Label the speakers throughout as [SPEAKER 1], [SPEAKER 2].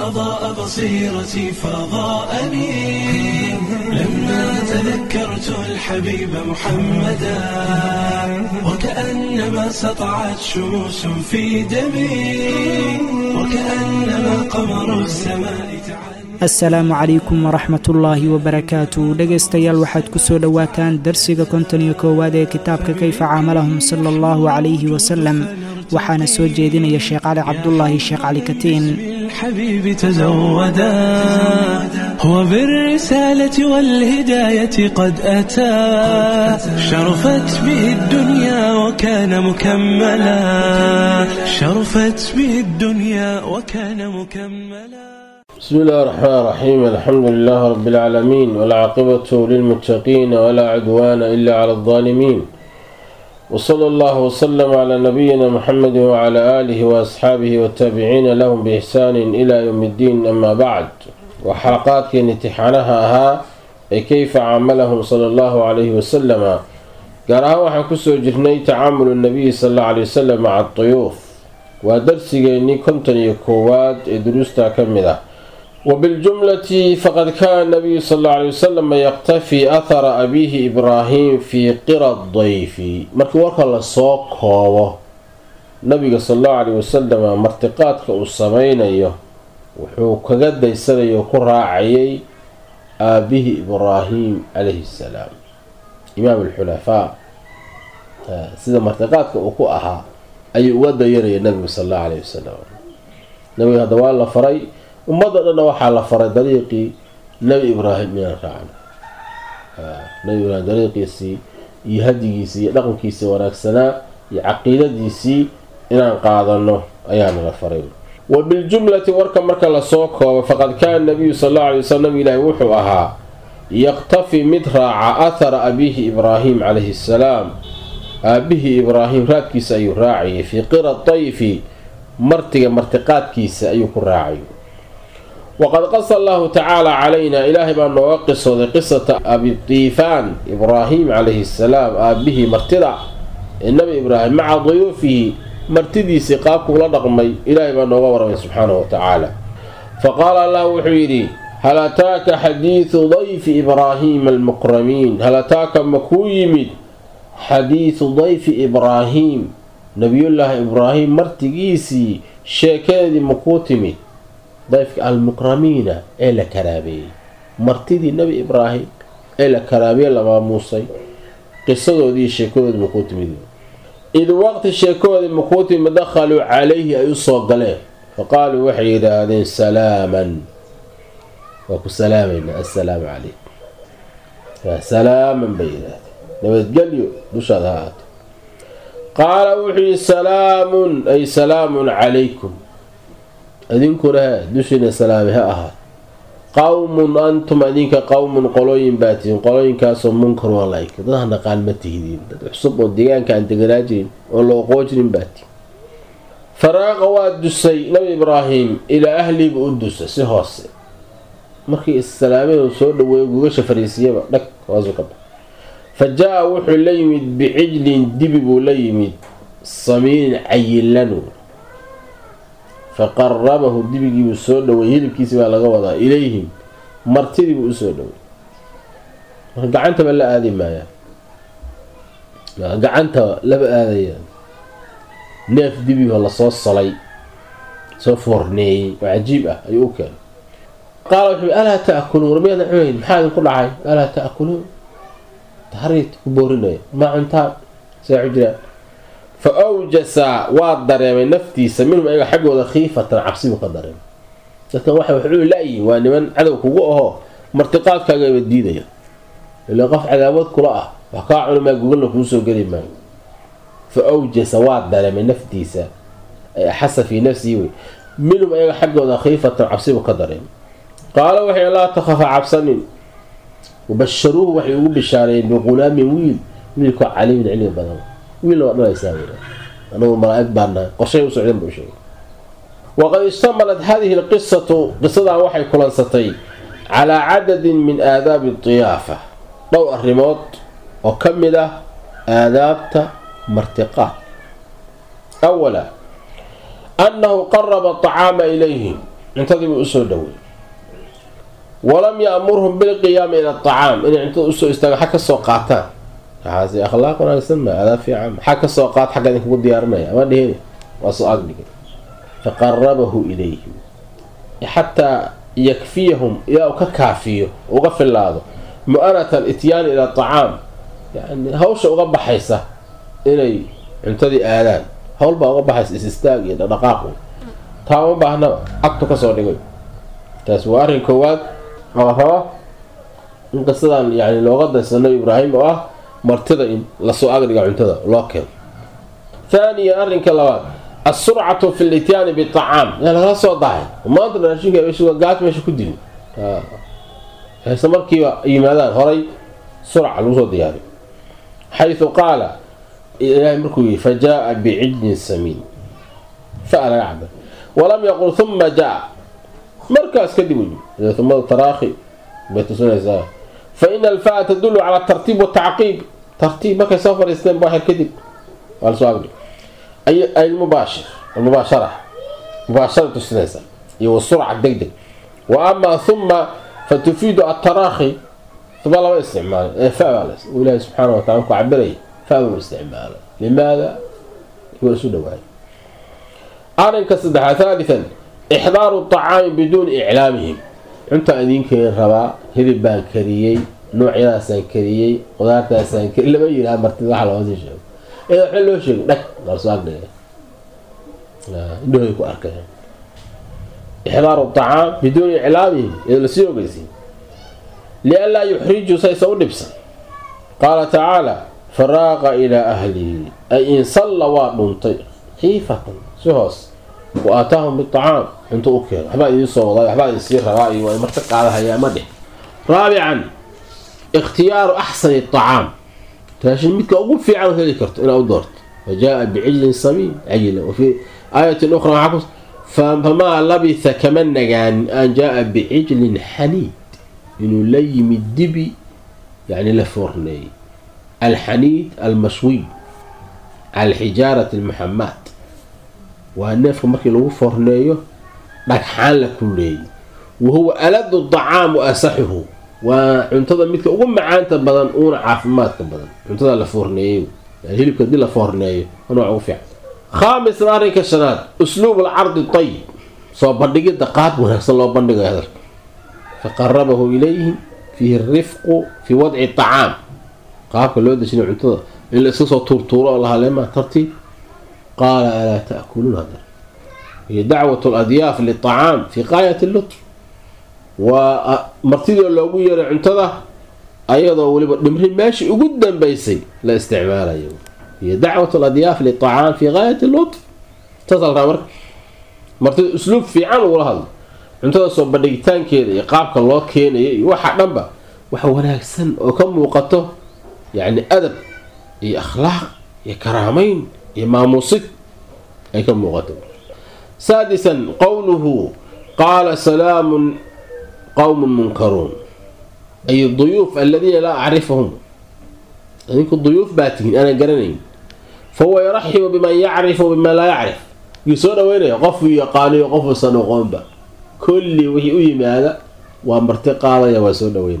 [SPEAKER 1] أضاء بصيرتي فضاءني لما تذكرت الحبيب محمدا وكأنما سطعت شموس في دمي وكأنما قمر السماء تعالى.
[SPEAKER 2] السلام عليكم ورحمة الله وبركاته. dhegaystayaal waxaad ku soo dhawaataan darsiga 51 ee kitaabka kayfa caamalahum sallallahu alayhi wasallam waxaana soo jeedinaya Sheekh Ali Cabdullaahi Sheekh Ali Katiin.
[SPEAKER 1] الحبيب تزودا هو بالرسالة والهداية قد أتى شرفت به الدنيا وكان مكملا شرفت به الدنيا وكان مكملا.
[SPEAKER 3] بسم الله الرحمن الرحيم. الحمد لله رب العالمين والعاقبة للمتقين ولا عدوان إلا على الظالمين وصلى الله وسلم على نبينا محمد وعلى آله وأصحابه والتابعين لهم بإحسان إلى يوم الدين. أما بعد وحلقات امتحانها كيف عاملهم صلى الله عليه وسلم قالها وحكسو جرني تعامل النبي صلى الله عليه وسلم مع الضيوف ودرسي كنت يكواد دروستا كمذا. وبالجملة فقد كان النبي صلى الله عليه وسلم يقتفي أثر أبيه إبراهيم في قرى الضيف. markii warka la soo koobo nabiga sallallahu alayhi wasallam martiqaadka uu sameeyo wuxuu kaga daysanayo ku raacayay aabihi Ibraahim alayhi salaam imaam al-hulafa sida martiqaadka uu ku ahaa ayuu uga dayanayay nabiga sallallahu alayhi wasallam. nabiga hada waa la faray ummadda dhan waxaa la faray dariiqii nabi Ibraahim inaan raacno. nabi Ibraahim dariiqiisii iyo hadigiisii iyo dhaqankiisii wanaagsanaa iyo caqiidadiisii inaan qaadano ayaana la faray. وبالجملة ورك marka la soo koobo faqad kaan nabiga sallallahu alayhi wasallam ilaahi wuxuu ahaa yaqtafi midra'a athar abihi Ibraahim alayhi salaam aabihi Ibraahim raadkiisa ayuu raaciyay fi qira tayfi martiqaadkiisa ayuu ku raaciyay. وقد قص الله تعالى علينا إلهي بأنه قصة قصة أبي الطيفان إبراهيم عليه السلام أبيه مرتدع النبي إبراهيم مع ضيوفه مرتدي سقاك ولا رقمي إلهي بأنه غورا سبحانه وتعالى. فقال الله وحيري هل أتاك حديث ضيف إبراهيم المكرمين هل أتاك مكويمد حديث ضيف إبراهيم نبي الله إبراهيم مرتقيسي شاكادي مكوتمد ضيف المكرمين إلى كرابي مرتدي النبي إبراهيم إلى كرابي لما موسى قصته دي الشيكوة المكوتمد. إذ وقت الشيكوة المكوتمد دخلوا عليه أيصوغ له فقالوا وحي هذين سلاما وكو سلاما السلام عليكم سلاما بينات نبت قليو دوش هذا قال وحي سلام أي سلام عليكم أذنكو لها دوشنا سلامها أهات قوم أنتم أذنك قوم قلوين باتين قلوين كاسم منكر والله كذا قال ما تهدين حسب الديان كان تقراجين والله قوجين باتين. فراغ وادسي نبي إبراهيم إلى أهلي بأدس سهوس مركي السلامين وصول ويقوش فريسية لك وازوكب. فجاء وحي ليمد بعجل دبب ليمد صمين عيلانو فقربه الدبي بسود ويهلب كيسي على غوضا إليهم مرتدي بسود قعنت بلا آذي مايا قعنت لبا آذي ناف دبي والله صوص صلي صفرني وعجيبة أيوكا قالوا ألا تأكلون رمينا عين محاذ كل عين ألا تأكلون تحريت كبورنا ما عنتها سيعجرا فأوجس وادر من نفتيس منهم أي حاجة خيفة عبسي وقدر لكن واحد وحلول لأي وأن من عدو كوجوه مرتقات كجا بديدة اللي قف عذابات قراءة وقاعد ما يقول لك موسى قريب ما فأوجس وادر من نفتيس حس في نفسه منهم أي حاجة خيفة عبسي وقدر قال وحي لا تخاف عبسني وبشروه وحي يقول بشارين بغلام ويل ملك علي من علم بدر ويل ما يساوي أنا مرأت بعنا قصي وسعيد بشيء. وقد اشتملت هذه القصة قصة وحي كلانستي على عدد من آداب الضيافة ضوء الرموت وكمل آدابت مرتقات. أولا أنه قرب الطعام إليهم cuntadii buu usoo dhowey walam ya'murhum bilqiyaami ila aطacaam inay cuntada usoo istaagaan xag ka soo qaataan waxaase akhlaaq wanaagsan ma adaa fiican xag ka soo qaat xagga idinkugu diyaarinaya ama dhihini waa soo agdhigay faqarabahu ilayhim xataa yakfiyahum ilaa uu ka kaafiyo uga filaado mu'anata alityaani ila aطacaam yani hawsha uga baxaysa inay cuntadii aadaan hawl baa uga baxaysa is-istaag iyo dhaqdhaqaaq taa uma baahnaba agtu kasoo dhigay taas waa arrin koowaad oo raba in qisadan yani looga daysa nabi ibraahim oo ah martida in lasoo agdhiga cuntada loo keeno ثانيا arrinka labaad السرعة في الاتيان بالطعام يعني لا soo dahay maanta raashinka gaas meesha ku dilin haysa markiiba yimaadaan horay surca lagu soo diyaariyo حيث قال إلهي مركوي فجاء بعجل سمين فأنا يعبر ولم يقل ثم جاء مركز كدبني ثم التراخي بيتسوني فإن الفاء تدل على الترتيب والتعقيب ترتيب ما كسافر إسلام واحد كذب قال سؤال أي المباشرة مباشرة السنة والسرعة الدقدق وأما ثم فتفيد التراخي ثم الله استعمال فاء والله سبحانه وتعالى عبري فاء استعمال لماذا يقول سنة واحد أرنك صدحة ثالثا إحضار الطعام بدون إعلامهم أنت أدينك الربا هذي بانكريي نوع ياسان كريي قدرت ياسان كريي إلا ما يلها مرتبة على وزن شيء إذا حلو شيء لك غرسواك ده إنه يكون أركان إحضار الطعام بدون إعلامهم إذا لسيو بيسين لئلا يحرجوا سيسون نفسا قال تعالى فراغ إلى أهله أي إن صلى ومنطق خيفة سهوس وآتاهم بالطعام انتو اوكي حبا يسوى حبا يصير رأي ومرتق على هيا مده. رابعا اختيار احسن الطعام تاشن ميك اقول في عنه ذكرت انا ودرت وجاء بعجل سمين عجل وفي آية اخرى فما لبث كمن نجان ان جاء بعجل حنيد انه ليم الدبي يعني لفرني الحنيد المشوي على الحجارة المحمات والنفخ مركي لو فرنيو دحان لكلي وهو ألذ الطعام وأصحه وعنتظر مثل أقوم معانتا بدن أونا عافمات بدن عنتظر لفرنيو يعني هلي كدي لفرنيو ونوع وفع. خامس راري كشنات أسلوب العرض الطيب صوب بندقية دقات ونحصل الله بندقية هذا فقربه إليه فيه الرفق في وضع الطعام قاك اللي ودى شنو عنتظر إلا سيسو طورطورة الله لما ترتيب قال ألا تأكلون هذا هي دعوة الأضياف للطعام في غاية اللطف ومرتدي لو يرى عنتظر أيضا ولمن ماشي قدام بيسي لا استعمال أيضا هي دعوة الأضياف للطعام في غاية اللطف تصل رامر مرتدي أسلوب في عن ولا هذا عنتظر صوب بديتان كذا يقابك الله كين يوحى نبا وحوالك سن وكم وقته يعني أدب أخلاق كرامين إماموسك أي كم مغتب. سادسا قوله قال سلام قوم منكرون أي الضيوف الذين لا أعرفهم يعني الضيوف باتين أنا قرنين فهو يرحب بمن يعرف وبما لا يعرف يسون وين يقفوا يقالوا يقفوا صنوغون با كل وحي ماذا ومرتقى هذا يوسون وين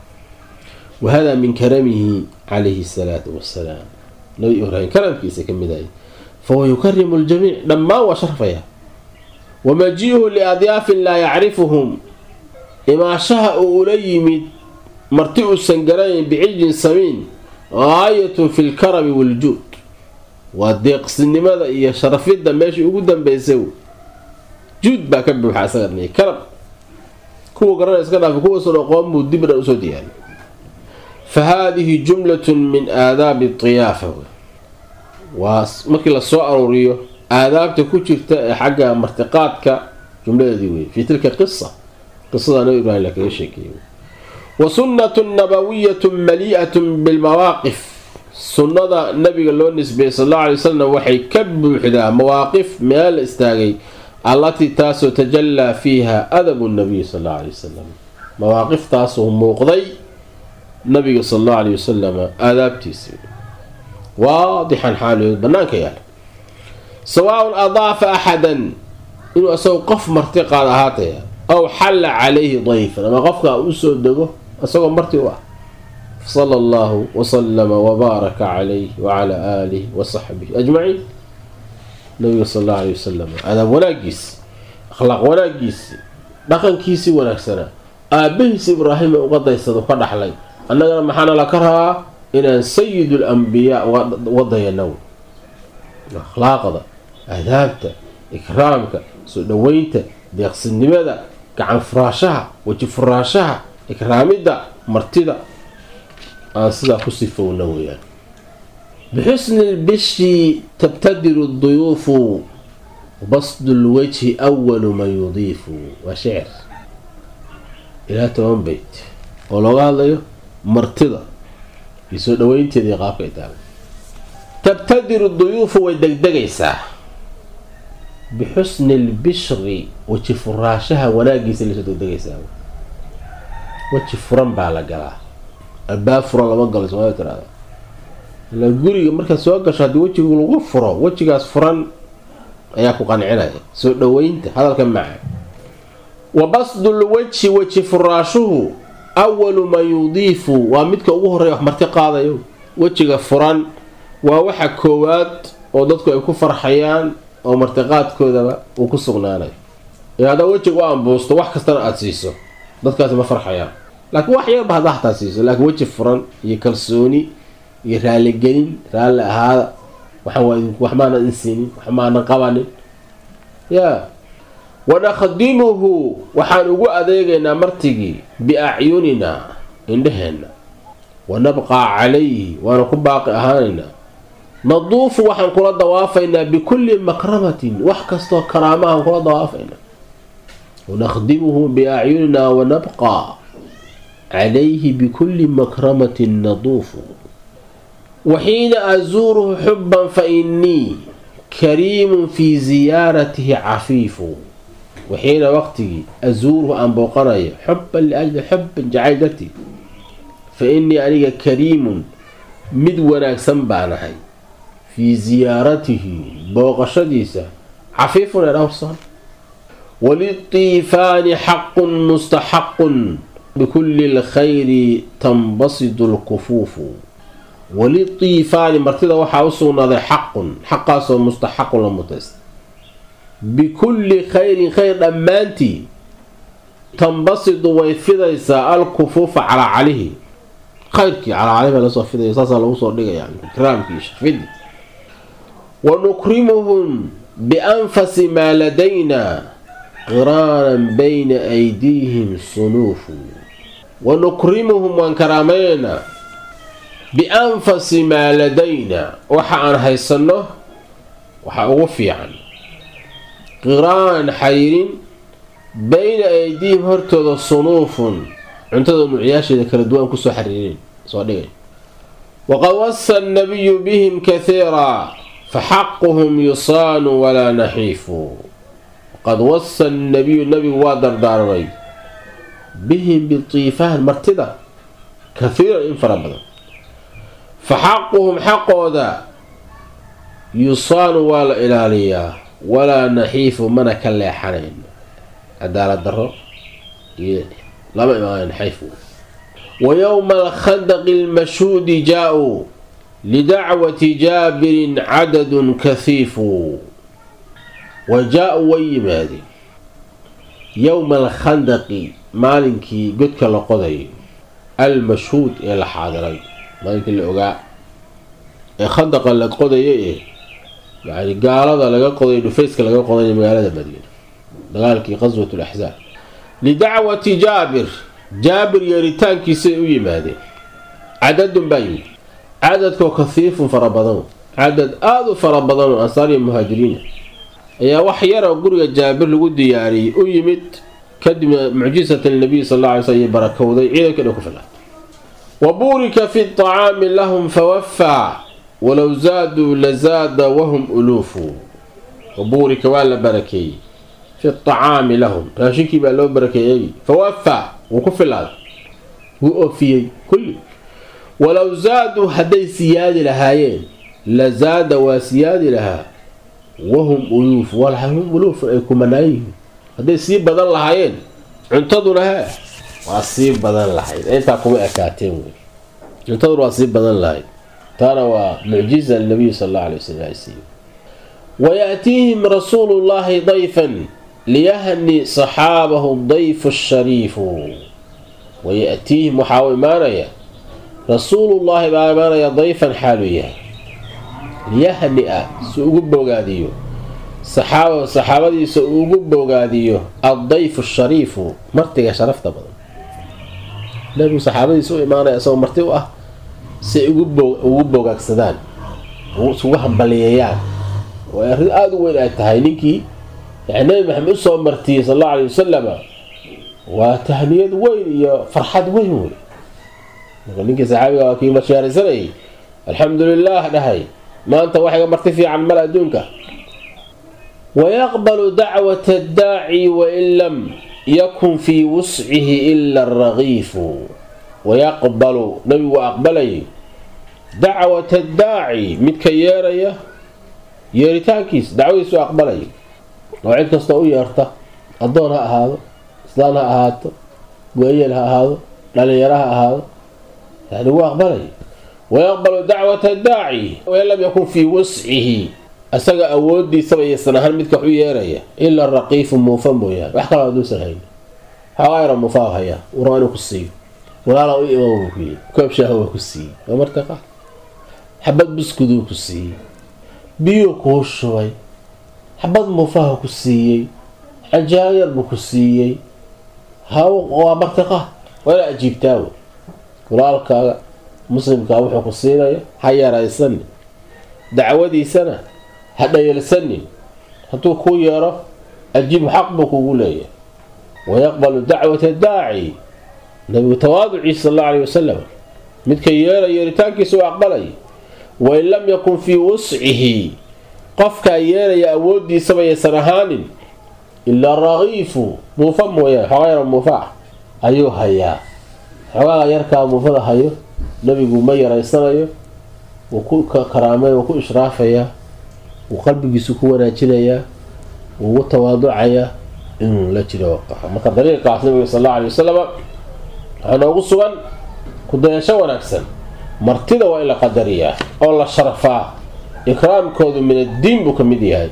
[SPEAKER 3] وهذا من كرمه عليه الصلاة والسلام نبي إبراهيم كرم كيسة كمداي فهو يكرم الجميع لما وشرفها ومجيئه لأضياف لا يعرفهم إما شاء أولي مرتئ السنقرين بعجل سمين غاية في الكرم والجود والديق لماذا إيا شرف يدا ماشي وقدام بيسو جود باكبه حسنني كرم كو قرر يسكنها في كو صنع قوام ودبنا أسودي يعني. فهذه جملة من آداب الضيافة ومكي لسوء أروريو آداب تكوشي حق مرتقاتك جملة ديوي في تلك القصة قصة نبي إبراهيم لك يشيكي وسنة نبوية مليئة بالمواقف سنة النبي قال له النسبة صلى الله عليه وسلم وحي كب حدا مواقف من الاستاغي التي تاسو تجلى فيها أدب النبي صلى الله عليه وسلم مواقف تاسو موقضي النبي صلى الله عليه وسلم آداب تيسي واضحا حاله بنانك يعني سواء أضاف أحدا inuu asagoo qof marti qaad ahaataya aw xalla calayhi dayfan ama qofka u soo dego asagoo marti u ah sala allahu wasalama wabaaraka calayhi wacalaa aalihi wasaxbihi ajmaciin. nabiga sal allahu alayhi wasalam adaab wanaagiisi akhlaaq wanaagiisi dhaqankiisii wanaagsanaa aabbahiisi ibraahim ee uga daysado ka dhaxlay annagana maxaana la ka rabaa inaan sayidul ambiyaa uga dayano akhlaaqda aadaabta ikraamka soo dhaweynta deeqsinimada gacan furaashaha weji furaashaha ikraamidda martida aan sidaa ku sifowna weyaan. bixusni lbishi tabtadiru duyuufu basdu lwajhi awalu man yudiifu. waa shicir ilaa 10 beyt oo looga hadlayo martida iyo soo dhaweynteedii qaabka ay tahay. tabtadiru duyuufu way degdegaysaa bixusni lbishri weji furaashaha wanaagiisa lasoo degdegaysaa. weji furan baa la galaa, albaab furan lama galo soomaalida tiraahda. ilaa guriga markaad soo gasho haddii wejiga lagu furo wejigaas furan ayaa ku qancinaya soo dhaweynta hadalka maca. wa basdul wajhi weji furaashuhu awalu man yudiifu waa midka ugu horreeya wax marti qaadayo. wejiga furan waa waxa koowaad oo dadku ay ku farxayaan oo martiqaadkoodaba uu ku sugnaanayo. haddaa wejiga u ambuusto wax kastana aada siiso dadkaasi ma farxayaan, laakiin wax yarba haddaa hataa siiso. laakiin weji furan iyo kalsooni iyo raaligelin, raalli ahaada, wax maanan insiinin, wax maanan qabanin. wanakhdimuhu waxaan ugu adeegaynaa martigii biacyunina indhaheenna. wanabqaa calayhi waana ku baaqi ahaanaynaa. naduufu waxaan kula dawaafaynaa bikulli makramatin wax kastoo karaamahaan kula dawaafaynaa. wanakhdimuhu biacyunina wanabqaa calayhi bikulli makramatin naduufu. waxiina azuuruhu xubban fa innii kariimun fii ziyaaratihi cafiifu. waxiina waqtigii azuuruhu aan booqanayo xubban liajli xubbin jacayl dartii fa innii aniga kariimun mid wanaagsan baanahay fii ziyaaratihi booqashadiisa cafiifun ee dhowrsan. walitiifaani xaqun mustaxaqun bikulli lkhayri tanbasidu lkufuufu. walitiifaani martida waxaa u sugnaaday xaqun xaqaasoo mustaxaqun la mutaysta bikulli khayrin khayr dhammaantii tanbasidu way fidaysaa alkufuufa calaa calihi khayrkii calaa calihi baa lasoo fidaya saasaa lagu soo dhigaya ikraamkii shafidi. wanukrimuhum bianfasi maa ladayna qiraanan bayna aydiihim sunuufu. wanukrimuhum waan karaamaynaynaa bianfasi maa ladayna waxa aan haysanno waxa ugu fiican. qiraanan xariirin bayna aydiihim hortooda sunuufun cuntada nuucyaasheeda kala duwan kusoo xariirin soo dhigay. waqad wasa annabiyu bihim kathiira faxaquhum yusaanu walaa naxiifu. waqad wasa annabiyu nabigu waa dardaarmay bihim bitiifaan martida kathiiran in fara badan. faxaquhum xaqooda yusaanu waa la ilaaliyaa walaa naxiifu mana ka leexanayn. cadaalad daro iyo lama imaanayn xayfu. ويوم الخندق المشهود جاءوا لدعوة جابر عدد كثيف وجاءوا ويمادي يوم الخندق مالنكي قدك لقضي المشهود إلى حاضرين مالنكي اللي أقع خندق اللي قضي يعني قال هذا لقى قضي نفيسك لقى قضي مقالة المدينة دقالكي غزوة الأحزاب لدعوة جابر يريتان كيسي ويمادي عدد بايم عدد كثيف فربضان عدد آذو فربضان أنصاري المهاجرين يا وحيرا وقرية جابر لقود دياري ويمت كدم معجزة النبي صلى الله عليه وسلم بركة وذي عيدا كده كفلا وبورك في الطعام لهم فوفى ولو زادوا لزاد وهم ألوف وبورك ولا بركي في الطعام لهم راشيكي بقى لو بركي فوفى وكفلا وأوفي كل ولو زادوا هدي سياد لهايين لزاد وسياد لها wahum uluuf walhum uluuf ay kumanaayeen hadday sii badan lahaayeen cuntaduna waa sii badan lahayd intaa kuma ekaateen wey cuntaduna waa sii badan lahayd taana waa mucjiza nabiga sallallahu alayhi wasallam ويأتيهم رسول الله ضيفا ليهني صحابه الضيف الشريف ويأتيهم محاوي مانيا رسول الله مانيا ضيفا حاليا ليهنئ سوق بوغاديو صحابتي سوق بوغاديو الضيف الشريف مرتقى شرفت بدل لأنه صحابتي سوق مانيا سوق مرتقى سوق بوغاكسدان سوقهم بلييان وأريد أدوين التهانيكي يعني النبي محمد صلى الله عليه وسلم وتهنية وين يا فرحة وين نقولك صحابي وكيل مشيار سنة الحمد لله نهي ما أنت واحد مرتفع عن ملأ دونك ويقبل دعوة الداعي وإن لم يكن في وسعه إلا الرغيف ويقبل نبي وأقبله دعوة الداعي متكيارية yeeritaankiis dacwadiisu aqbalay oo cid kasta u yeerta adoon ha ahaado islaan ha ahaato weeyel ha ahaado dhalinyaro ha ahaado yani waa aqbalay wayaqbalu dacwata daaci wa lam yakun fi wus'ihi asaga awoodiisaba aysan ahaan midka u yeeraya ila raqiifu muufa mooyaan wax kale aduusan hayn hawayra muufa haya uraan ku siiyo walaala u imaamku koob shaaha ku siiyo martaqa xabad biskudu ku siiyo biyo ku shubay xabad muufaha ku siiyay xajaayar buu ku siiyay waa martaqa wala ajiibtaa walaalkaaga muslimka wuxuu ku siinaya ha yaraysan dacwadiisana ha dhayalsan hadduu ku yeero ajiib xaq buu kugu leeyahay wayaqbalu dacwata daaci nabi tawaaduci sallallahu alayhi wasallam midka yeeritaankiisa waa aqbalay وإن لم يكن في وسعه قفك يا أودي سبع سنهان إلا الرغيف مفم ويا حغير مفاع أيها يا حغير يركب مفضل هيو نبي مير يسريه وكل كرامه وكل إشرافه وقلبك سكون أجنيه وتواضعيه إن لا تلوقح ما كذلك النبي صلى الله عليه وسلم أنا أقصد كنت يشون أحسن martida waa in la qadariyaa oo la sharafaa ikraamkoodu min ad-diin buu kamid yahay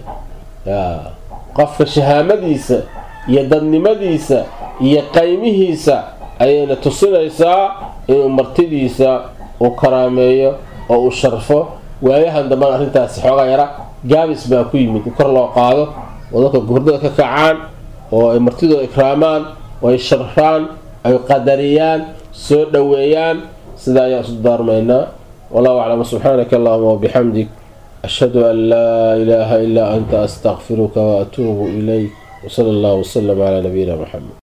[SPEAKER 3] qofka shahaamadiisa iyo dadnimadiisa iyo qaymihiisa ayayna tusinaysaa inuu martidiisa u karaameeyo oo u sharfo waayahan dambe arrintaasi xoogaa yara gaabis baa ku yimid kor loo qaado oo dadka gurdada ka kacaan oo ay martidooda ikraamaan oo ay sharfaan ay qadariyaan soo dhaweeyaan سيدا يا صدار مينا والله أعلم سبحانك اللهم وبحمدك أشهد أن لا إله إلا أنت أستغفرك وأتوب إليك وصلى الله وسلم على نبينا محمد